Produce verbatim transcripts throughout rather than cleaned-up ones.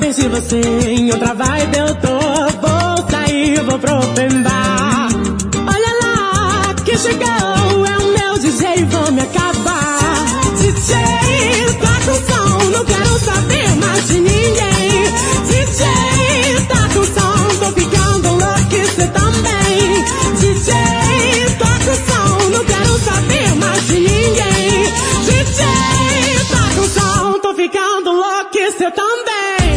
penso em você, em outra vibe eu tô. Vou sair, vou pro open bar. Olha lá, que chegou, é o meu D J, vão me acabar. D J, tá com som, não quero saber mais de ninguém. D J, tá com som, tô ficando louco, cê também. D J, tá com som, não quero saber mais de ninguém. D J, tá com som, tô ficando louco, cê também.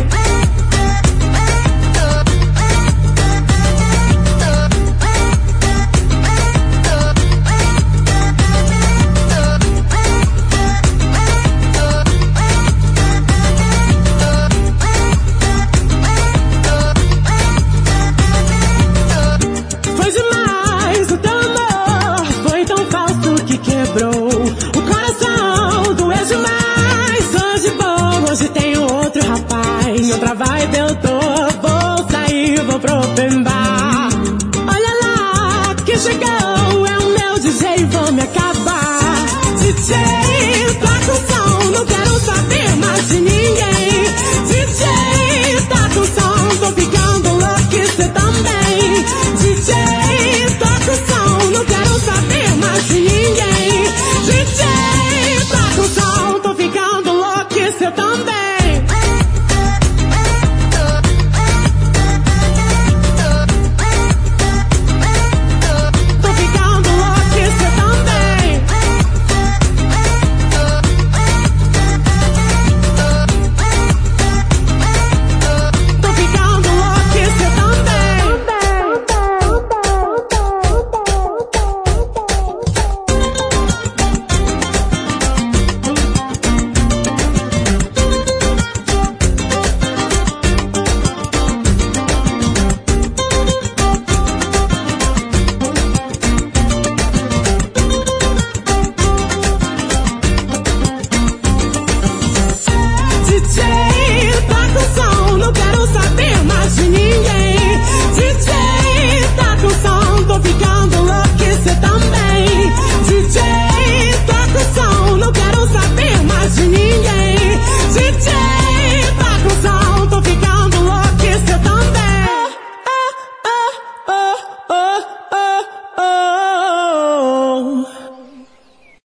O coração doeu demais. Hoje bom, hoje tem outro rapaz. Em outra vibe eu tô.